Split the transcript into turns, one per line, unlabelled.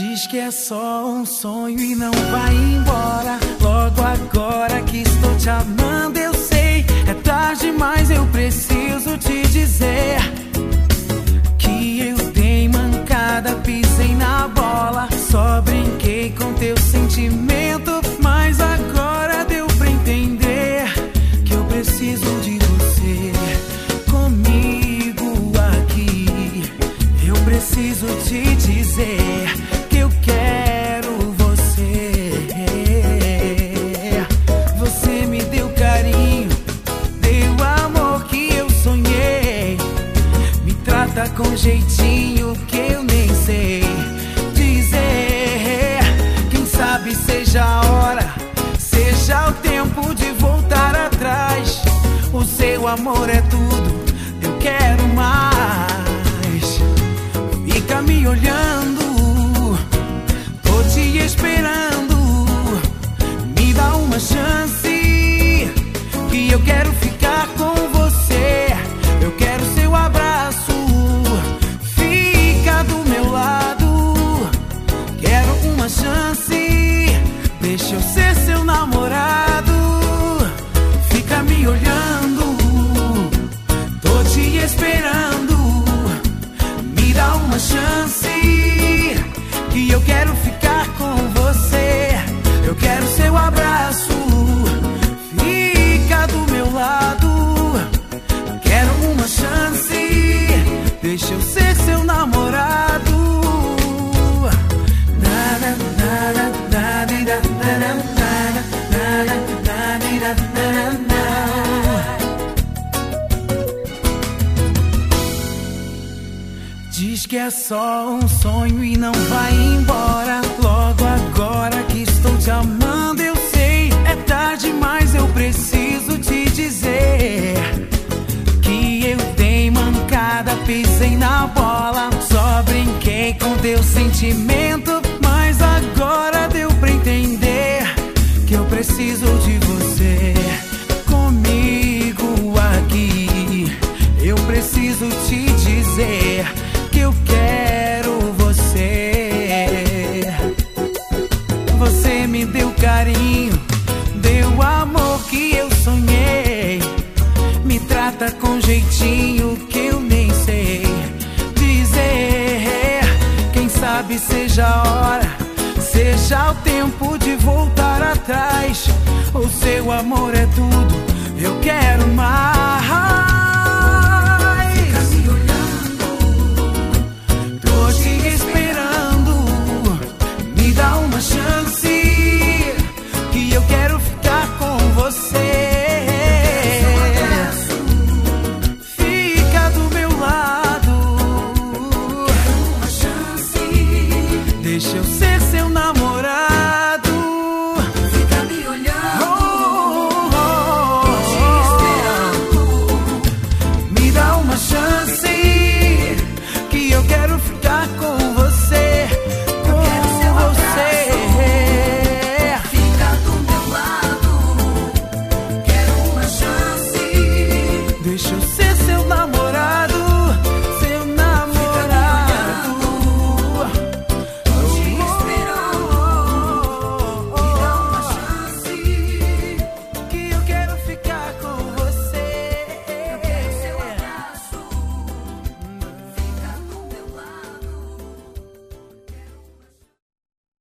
Diz que é só um sonho e não vai embora. Logo agora que estou te amando, eu sei. É tarde, mas eu preciso te dizer que eu dei mancada, pisei na bola. Só brinquei com teu sentimento, mas agora deu pra entender que eu preciso de você comigo aqui. Eu preciso te dizer que eu quero você. Você me deu carinho, deu amor que eu sonhei. Me trata com jeitinho que eu nem sei dizer. Quem sabe seja a hora, seja o tempo de voltar atrás. O seu amor é tudo, eu quero mais. Fica me olhando, tô te esperando. Me dá uma chance, que eu quero ficar com você. Eu quero seu abraço, fica do meu lado. Quero uma chance, deixa eu ser seu namorado. Fica me olhando, tô te esperando. Me dá uma chance, que eu quero ficar com você. Eu quero seu abraço, fica do meu lado. Quero uma chance, deixa eu ser seu namorado. Diz que é só um sonho e não vai embora. Logo agora que estou te amando, eu sei. É tarde, mas eu preciso te dizer que eu dei mancada, pisei na bola. Só brinquei com teu sentimento, mas agora deu pra entender que eu preciso de você comigo aqui. Eu preciso te dizer que eu quero você. Você me deu carinho, deu amor que eu sonhei. Me trata com jeitinho que eu nem sei dizer. Quem sabe seja a hora, seja o tempo de voltar atrás. O seu amor é tudo, eu quero mais. Chance, que eu quero ficar com você. Fica do meu lado. Quero uma chance, deixa eu ser